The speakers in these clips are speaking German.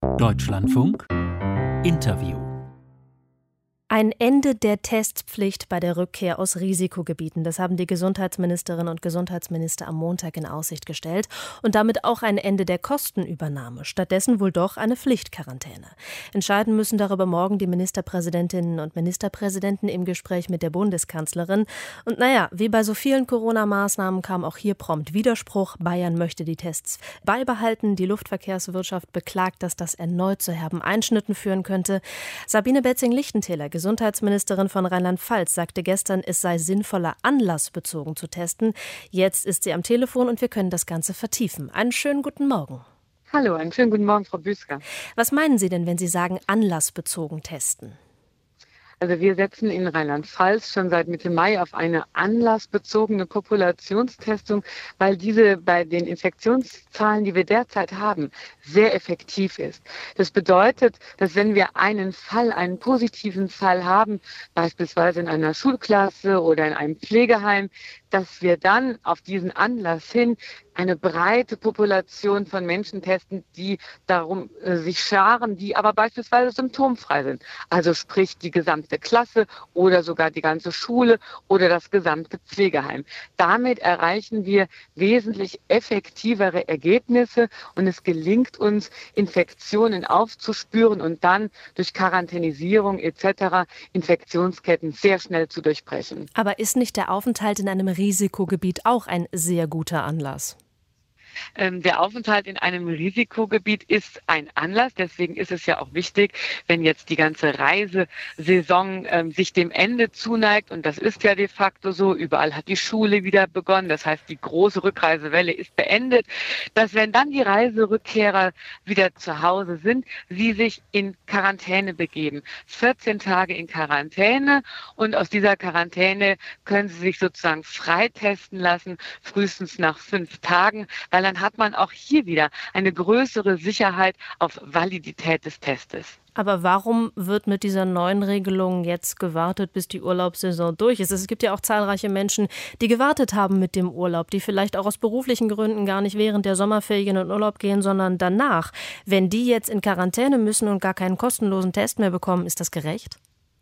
Deutschlandfunk Interview. Ein Ende der Testpflicht bei der Rückkehr aus Risikogebieten. Das haben die Gesundheitsministerinnen und Gesundheitsminister am Montag in Aussicht gestellt. Und damit auch ein Ende der Kostenübernahme. Stattdessen wohl doch eine Pflichtquarantäne. Entscheiden müssen darüber morgen die Ministerpräsidentinnen und Ministerpräsidenten im Gespräch mit der Bundeskanzlerin. Und wie bei so vielen Corona-Maßnahmen kam auch hier prompt Widerspruch. Bayern möchte die Tests beibehalten. Die Luftverkehrswirtschaft beklagt, dass das erneut zu herben Einschnitten führen könnte. Sabine Betzing-Lichtentäler, Gesundheitsministerin von Rheinland-Pfalz, sagte gestern, es sei sinnvoller, anlassbezogen zu testen. Jetzt ist sie am Telefon und wir können das Ganze vertiefen. Einen schönen guten Morgen. Hallo, einen schönen guten Morgen, Frau Büsker. Was meinen Sie denn, wenn Sie sagen, anlassbezogen testen? Also wir setzen in Rheinland-Pfalz schon seit Mitte Mai auf eine anlassbezogene Populationstestung, weil diese bei den Infektionszahlen, die wir derzeit haben, sehr effektiv ist. Das bedeutet, dass wenn wir einen positiven Fall haben, beispielsweise in einer Schulklasse oder in einem Pflegeheim, dass wir dann auf diesen Anlass hin eine breite Population von Menschen testen, die darum sich scharen, die aber beispielsweise symptomfrei sind. Also sprich die gesamte Klasse oder sogar die ganze Schule oder das gesamte Pflegeheim. Damit erreichen wir wesentlich effektivere Ergebnisse und es gelingt uns, Infektionen aufzuspüren und dann durch Quarantänisierung etc. Infektionsketten sehr schnell zu durchbrechen. Aber ist nicht der Aufenthalt in einem Risikogebiet auch ein sehr guter Anlass? Der Aufenthalt in einem Risikogebiet ist ein Anlass. Deswegen ist es ja auch wichtig, wenn jetzt die ganze Reisesaison sich dem Ende zuneigt. Und das ist ja de facto so. Überall hat die Schule wieder begonnen. Das heißt, die große Rückreisewelle ist beendet. Dass wenn dann die Reiserückkehrer wieder zu Hause sind, sie sich in Quarantäne begeben. 14 Tage in Quarantäne. Und aus dieser Quarantäne können sie sich sozusagen freitesten lassen, frühestens nach 5 Tagen, weil dann hat man auch hier wieder eine größere Sicherheit auf Validität des Testes. Aber warum wird mit dieser neuen Regelung jetzt gewartet, bis die Urlaubssaison durch ist? Es gibt ja auch zahlreiche Menschen, die gewartet haben mit dem Urlaub, die vielleicht auch aus beruflichen Gründen gar nicht während der Sommerferien in Urlaub gehen, sondern danach. Wenn die jetzt in Quarantäne müssen und gar keinen kostenlosen Test mehr bekommen, ist das gerecht?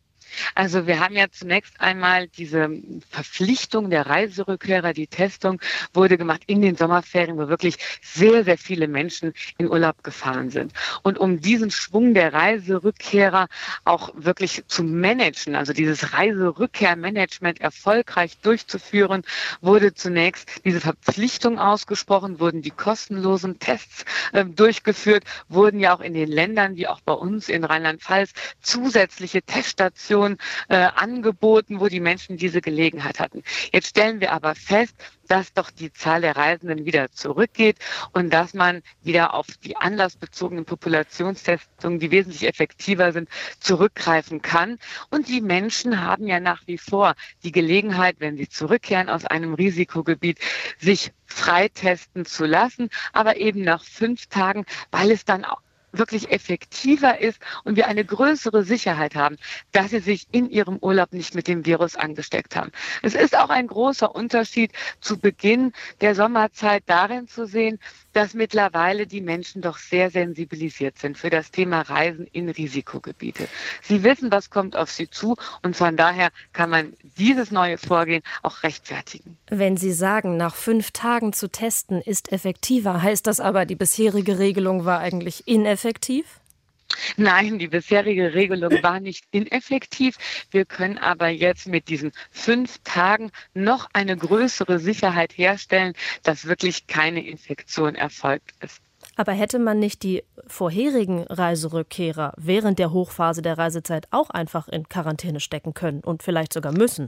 Also wir haben ja zunächst einmal diese Verpflichtung der Reiserückkehrer, die Testung wurde gemacht in den Sommerferien, wo wirklich sehr, sehr viele Menschen in Urlaub gefahren sind. Und um diesen Schwung der Reiserückkehrer auch wirklich zu managen, also dieses Reiserückkehrmanagement erfolgreich durchzuführen, wurde zunächst diese Verpflichtung ausgesprochen, wurden die kostenlosen Tests durchgeführt, wurden ja auch in den Ländern, wie auch bei uns in Rheinland-Pfalz, zusätzliche Teststationen angeboten, wo die Menschen diese Gelegenheit hatten. Jetzt stellen wir aber fest, dass doch die Zahl der Reisenden wieder zurückgeht und dass man wieder auf die anlassbezogenen Populationstestungen, die wesentlich effektiver sind, zurückgreifen kann. Und die Menschen haben ja nach wie vor die Gelegenheit, wenn sie zurückkehren aus einem Risikogebiet, sich freitesten zu lassen, aber eben nach 5 Tagen, weil es dann auch wirklich effektiver ist und wir eine größere Sicherheit haben, dass sie sich in ihrem Urlaub nicht mit dem Virus angesteckt haben. Es ist auch ein großer Unterschied zu Beginn der Sommerzeit darin zu sehen, dass mittlerweile die Menschen doch sehr sensibilisiert sind für das Thema Reisen in Risikogebiete. Sie wissen, was kommt auf sie zu und von daher kann man dieses neue Vorgehen auch rechtfertigen. Wenn Sie sagen, nach 5 Tagen zu testen ist effektiver, heißt das aber, die bisherige Regelung war eigentlich ineffektiv? Nein, die bisherige Regelung war nicht ineffektiv. Wir können aber jetzt mit diesen 5 Tagen noch eine größere Sicherheit herstellen, dass wirklich keine Infektion erfolgt ist. Aber hätte man nicht die vorherigen Reiserückkehrer während der Hochphase der Reisezeit auch einfach in Quarantäne stecken können und vielleicht sogar müssen?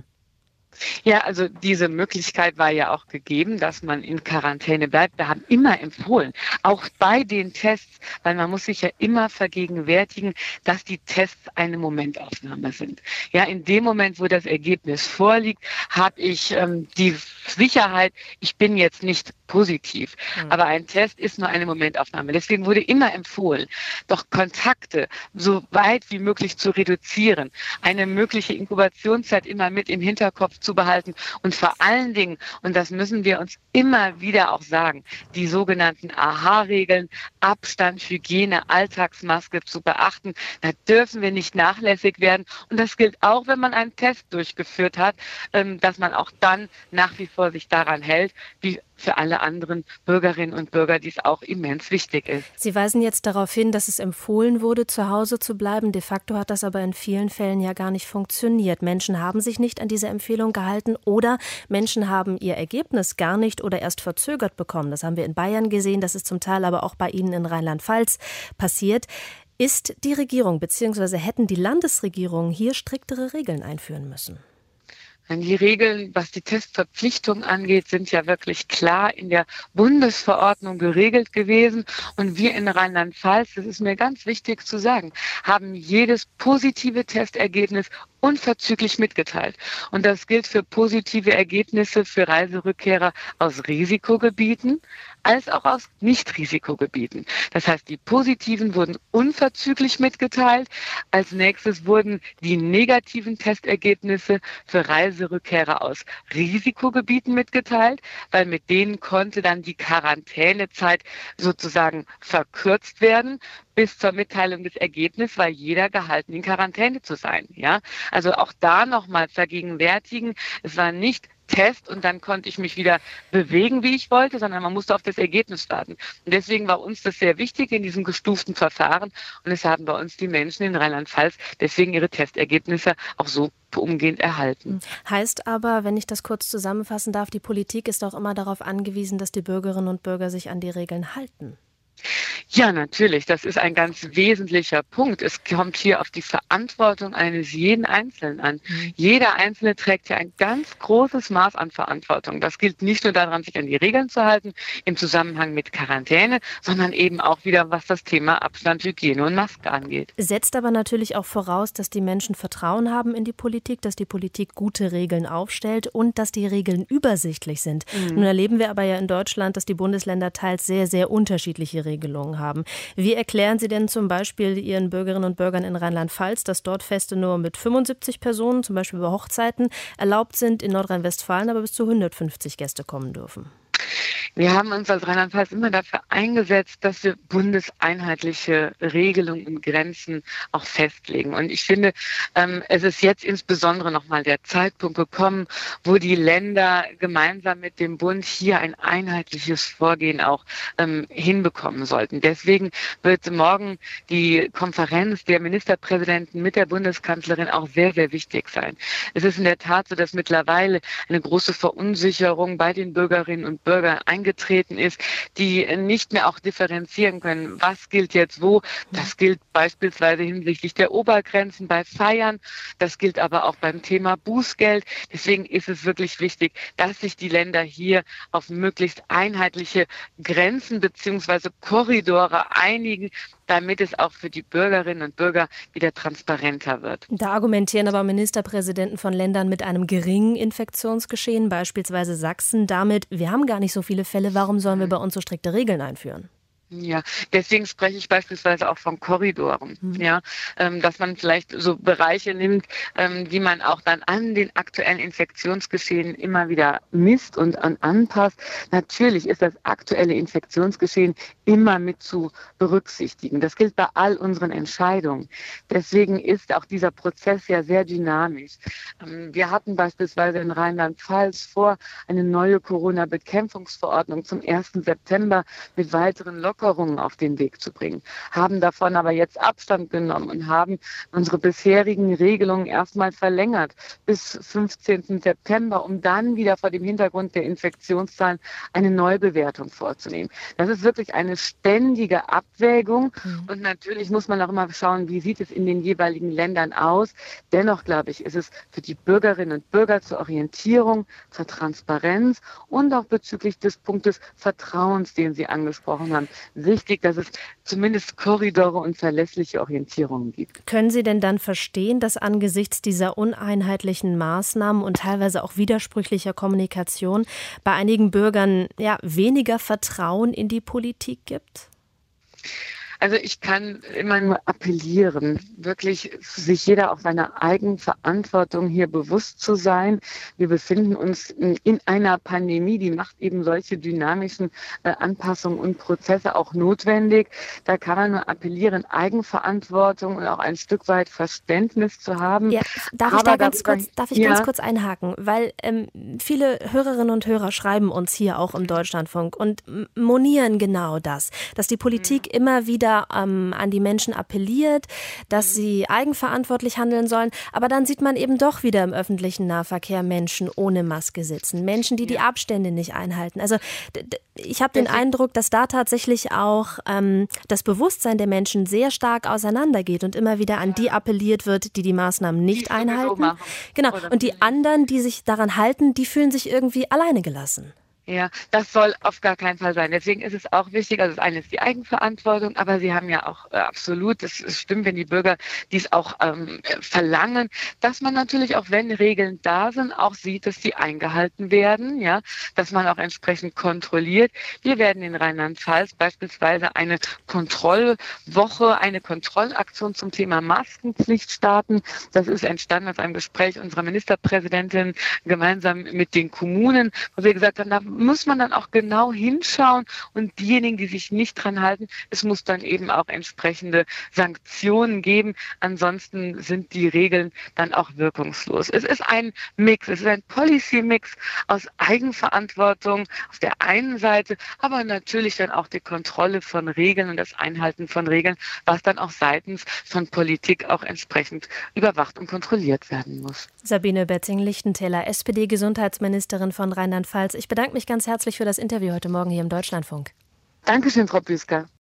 Ja, also diese Möglichkeit war ja auch gegeben, dass man in Quarantäne bleibt. Wir haben immer empfohlen, auch bei den Tests, weil man muss sich ja immer vergegenwärtigen, dass die Tests eine Momentaufnahme sind. Ja, in dem Moment, wo das Ergebnis vorliegt, habe ich die Sicherheit, ich bin jetzt nicht positiv. Aber ein Test ist nur eine Momentaufnahme. Deswegen wurde immer empfohlen, doch Kontakte so weit wie möglich zu reduzieren, eine mögliche Inkubationszeit immer mit im Hinterkopf aufzubehalten und vor allen Dingen, und das müssen wir uns immer wieder auch sagen, die sogenannten AHA-Regeln, Abstand, Hygiene, Alltagsmaske zu beachten. Da dürfen wir nicht nachlässig werden. Und das gilt auch, wenn man einen Test durchgeführt hat, dass man auch dann nach wie vor sich daran hält, wie für alle anderen Bürgerinnen und Bürger, die es auch immens wichtig ist. Sie weisen jetzt darauf hin, dass es empfohlen wurde, zu Hause zu bleiben. De facto hat das aber in vielen Fällen ja gar nicht funktioniert. Menschen haben sich nicht an diese Empfehlung gehalten oder Menschen haben ihr Ergebnis gar nicht oder erst verzögert bekommen. Das haben wir in Bayern gesehen, das ist zum Teil aber auch bei Ihnen in Rheinland-Pfalz passiert. Ist die Regierung bzw. hätten die Landesregierungen hier striktere Regeln einführen müssen? Die Regeln, was die Testverpflichtung angeht, sind ja wirklich klar in der Bundesverordnung geregelt gewesen. Und wir in Rheinland-Pfalz, das ist mir ganz wichtig zu sagen, haben jedes positive Testergebnis unverzüglich mitgeteilt. Und das gilt für positive Ergebnisse für Reiserückkehrer aus Risikogebieten als auch aus Nicht-Risikogebieten. Das heißt, die positiven wurden unverzüglich mitgeteilt. Als nächstes wurden die negativen Testergebnisse für Reiserückkehrer aus Risikogebieten mitgeteilt, weil mit denen konnte dann die Quarantänezeit sozusagen verkürzt werden bis zur Mitteilung des Ergebnisses, weil jeder gehalten, in Quarantäne zu sein. Ja? Also auch da nochmal vergegenwärtigen, es war nicht Test und dann konnte ich mich wieder bewegen, wie ich wollte, sondern man musste auf das Ergebnis warten. Und deswegen war uns das sehr wichtig in diesem gestuften Verfahren und es haben bei uns die Menschen in Rheinland-Pfalz deswegen ihre Testergebnisse auch so umgehend erhalten. Heißt aber, wenn ich das kurz zusammenfassen darf, die Politik ist auch immer darauf angewiesen, dass die Bürgerinnen und Bürger sich an die Regeln halten. Ja, natürlich. Das ist ein ganz wesentlicher Punkt. Es kommt hier auf die Verantwortung eines jeden Einzelnen an. Jeder Einzelne trägt ja ein ganz großes Maß an Verantwortung. Das gilt nicht nur daran, sich an die Regeln zu halten im Zusammenhang mit Quarantäne, sondern eben auch wieder, was das Thema Abstand, Hygiene und Maske angeht. Setzt aber natürlich auch voraus, dass die Menschen Vertrauen haben in die Politik, dass die Politik gute Regeln aufstellt und dass die Regeln übersichtlich sind. Nun erleben wir aber ja in Deutschland, dass die Bundesländer teils sehr, sehr unterschiedliche Regelungen haben. Wie erklären Sie denn zum Beispiel Ihren Bürgerinnen und Bürgern in Rheinland-Pfalz, dass dort Feste nur mit 75 Personen, zum Beispiel bei Hochzeiten, erlaubt sind, in Nordrhein-Westfalen aber bis zu 150 Gäste kommen dürfen? Wir haben uns als Rheinland-Pfalz immer dafür eingesetzt, dass wir bundeseinheitliche Regelungen und Grenzen auch festlegen. Und ich finde, es ist jetzt insbesondere nochmal der Zeitpunkt gekommen, wo die Länder gemeinsam mit dem Bund hier ein einheitliches Vorgehen auch hinbekommen sollten. Deswegen wird morgen die Konferenz der Ministerpräsidenten mit der Bundeskanzlerin auch sehr, sehr wichtig sein. Es ist in der Tat so, dass mittlerweile eine große Verunsicherung bei den Bürgerinnen und Bürgern eingetreten ist, die nicht mehr auch differenzieren können, was gilt jetzt wo. Das gilt beispielsweise hinsichtlich der Obergrenzen bei Feiern, das gilt aber auch beim Thema Bußgeld. Deswegen ist es wirklich wichtig, dass sich die Länder hier auf möglichst einheitliche Grenzen bzw. Korridore einigen, damit es auch für die Bürgerinnen und Bürger wieder transparenter wird. Da argumentieren aber Ministerpräsidenten von Ländern mit einem geringen Infektionsgeschehen, beispielsweise Sachsen, damit, wir haben gar nicht so viele Fälle, warum sollen wir bei uns so strikte Regeln einführen? Ja, deswegen spreche ich beispielsweise auch von Korridoren, ja, dass man vielleicht so Bereiche nimmt, die man auch dann an den aktuellen Infektionsgeschehen immer wieder misst und anpasst. Natürlich ist das aktuelle Infektionsgeschehen immer mit zu berücksichtigen. Das gilt bei all unseren Entscheidungen. Deswegen ist auch dieser Prozess ja sehr dynamisch. Wir hatten beispielsweise in Rheinland-Pfalz vor, eine neue Corona-Bekämpfungsverordnung zum 1. September mit weiteren Lockerungen auf den Weg zu bringen, haben davon aber jetzt Abstand genommen und haben unsere bisherigen Regelungen erstmal verlängert bis 15. September, um dann wieder vor dem Hintergrund der Infektionszahlen eine Neubewertung vorzunehmen. Das ist wirklich eine ständige Abwägung und natürlich muss man auch immer schauen, wie sieht es in den jeweiligen Ländern aus. Dennoch, glaube ich, ist es für die Bürgerinnen und Bürger zur Orientierung, zur Transparenz und auch bezüglich des Punktes Vertrauens, den Sie angesprochen haben, wichtig, dass es zumindest Korridore und verlässliche Orientierungen gibt. Können Sie denn dann verstehen, dass angesichts dieser uneinheitlichen Maßnahmen und teilweise auch widersprüchlicher Kommunikation bei einigen Bürgern weniger Vertrauen in die Politik gibt? Also ich kann immer nur appellieren, wirklich sich jeder auf seine Eigenverantwortung hier bewusst zu sein. Wir befinden uns in einer Pandemie, die macht eben solche dynamischen Anpassungen und Prozesse auch notwendig. Da kann man nur appellieren, Eigenverantwortung und auch ein Stück weit Verständnis zu haben. Ja, darf ich ganz kurz einhaken? Weil viele Hörerinnen und Hörer schreiben uns hier auch im Deutschlandfunk und monieren genau das, dass die Politik immer wieder an die Menschen appelliert, dass sie eigenverantwortlich handeln sollen. Aber dann sieht man eben doch wieder im öffentlichen Nahverkehr Menschen ohne Maske sitzen, Menschen, die die Abstände nicht einhalten. Also ich habe den Eindruck, dass da tatsächlich auch das Bewusstsein der Menschen sehr stark auseinandergeht und immer wieder an die appelliert wird, die Maßnahmen nicht einhalten. Genau. Und die anderen, die sich daran halten, die fühlen sich irgendwie alleine gelassen. Ja, das soll auf gar keinen Fall sein. Deswegen ist es auch wichtig, also das eine ist die Eigenverantwortung, aber Sie haben ja auch absolut, das stimmt, wenn die Bürger dies auch verlangen, dass man natürlich auch, wenn Regeln da sind, auch sieht, dass die eingehalten werden, ja, dass man auch entsprechend kontrolliert. Wir werden in Rheinland-Pfalz beispielsweise eine Kontrollwoche, eine Kontrollaktion zum Thema Maskenpflicht starten. Das ist entstanden aus einem Gespräch unserer Ministerpräsidentin gemeinsam mit den Kommunen, wo wir gesagt haben, da muss man dann auch genau hinschauen und diejenigen, die sich nicht dran halten, es muss dann eben auch entsprechende Sanktionen geben. Ansonsten sind die Regeln dann auch wirkungslos. Es ist ein Mix, es ist ein Policy-Mix aus Eigenverantwortung auf der einen Seite, aber natürlich dann auch die Kontrolle von Regeln und das Einhalten von Regeln, was dann auch seitens von Politik auch entsprechend überwacht und kontrolliert werden muss. Sabine Betzing-Lichtentäler, SPD-Gesundheitsministerin von Rheinland-Pfalz. Ich bedanke mich ganz herzlich für das Interview heute Morgen hier im Deutschlandfunk. Dankeschön, Frau Büsker.